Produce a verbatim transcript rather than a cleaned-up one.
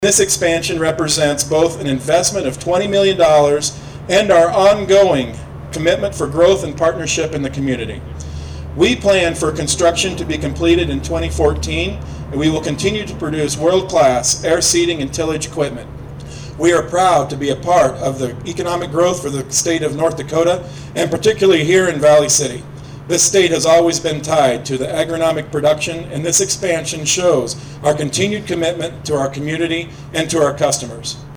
This expansion represents both an investment of twenty million dollars and our ongoing commitment for growth and partnership in the community. We plan for construction to be completed in twenty fourteen, and we will continue to produce world-class air seeding and tillage equipment. We are proud to be a part of the economic growth for the state of North Dakota, and particularly here in Valley City. This state has always been tied to the agronomic production, and this expansion shows our continued commitment to our community and to our customers.